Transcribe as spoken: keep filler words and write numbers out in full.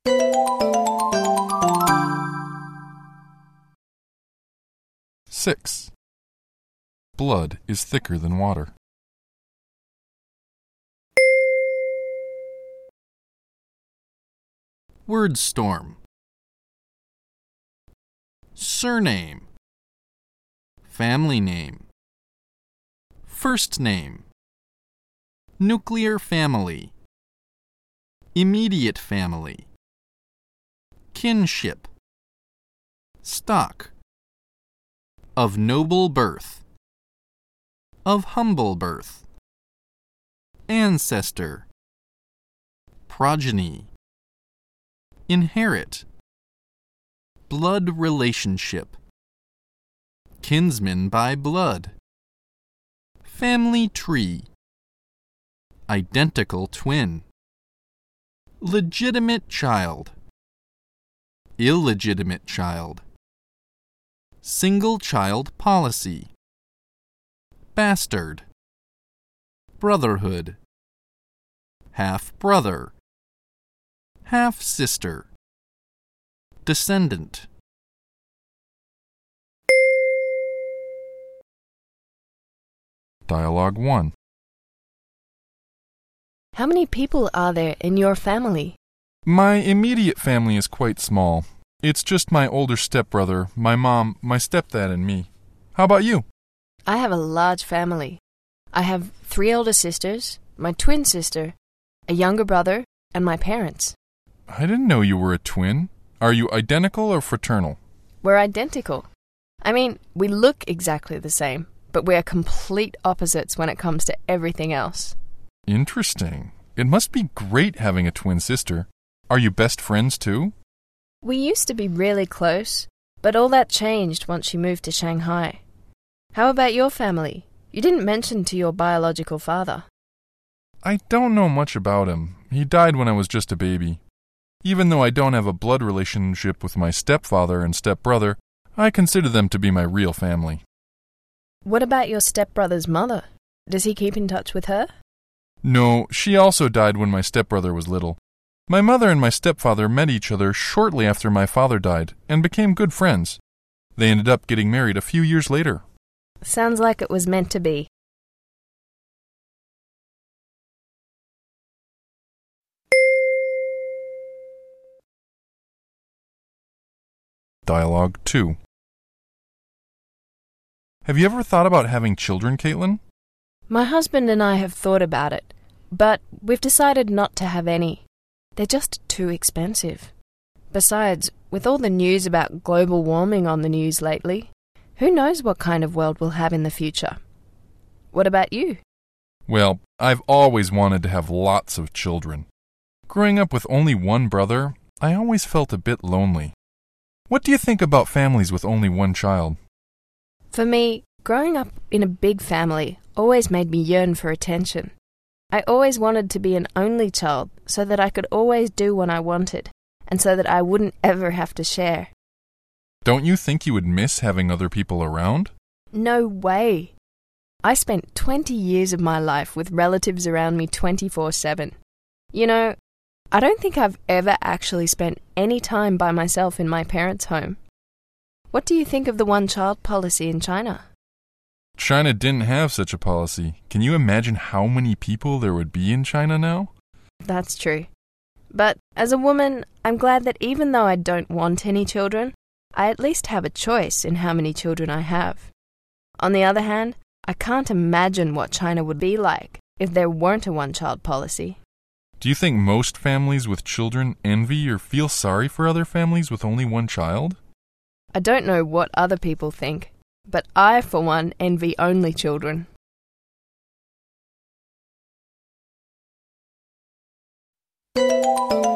Six. Blood is thicker than water. Word storm. Surname. Family name. First name. Nuclear family. Immediate family. Kinship. Stock. Of noble birth. Of humble birth. Ancestor. Progeny. Inherit. Blood relationship. Kinsman by blood. Family tree. Identical twin. Legitimate child. Illegitimate child. Single child policy. Bastard. Brotherhood. Half-brother. Half-sister. Descendant. Dialogue one. How many people are there in your family? My immediate family is quite small. It's just my older stepbrother, my mom, my stepdad, and me. How about you? I have a large family. I have three older sisters, my twin sister, a younger brother, and my parents. I didn't know you were a twin. Are you identical or fraternal? We're identical. I mean, we look exactly the same, but we're complete opposites when it comes to everything else. Interesting. It must be great having a twin sister. Are you best friends too? We used to be really close, but all that changed once she moved to Shanghai. How about your family? You didn't mention to your biological father. I don't know much about him. He died when I was just a baby. Even though I don't have a blood relationship with my stepfather and stepbrother, I consider them to be my real family. What about your stepbrother's mother? Does he keep in touch with her? No, she also died when my stepbrother was little. My mother and my stepfather met each other shortly after my father died and became good friends. They ended up getting married a few years later. Sounds like it was meant to be. Dialogue two. Have you ever thought about having children, Caitlin? My husband and I have thought about it, but we've decided not to have any. They're just too expensive. Besides, with all the news about global warming on the news lately, who knows what kind of world we'll have in the future? What about you? Well, I've always wanted to have lots of children. Growing up with only one brother, I always felt a bit lonely. What do you think about families with only one child? For me, growing up in a big family always made me yearn for attention. I always wanted to be an only child so that I could always do what I wanted, and so that I wouldn't ever have to share. Don't you think you would miss having other people around? No way. I spent twenty years of my life with relatives around me twenty-four seven. You know, I don't think I've ever actually spent any time by myself in my parents' home. What do you think of the one-child policy in China? China didn't have such a policy. Can you imagine how many people there would be in China now? That's true. But as a woman, I'm glad that even though I don't want any children, I at least have a choice in how many children I have. On the other hand, I can't imagine what China would be like if there weren't a one-child policy. Do you think most families with children envy or feel sorry for other families with only one child? I don't know what other people think, but I, for one, envy only children. Thank you.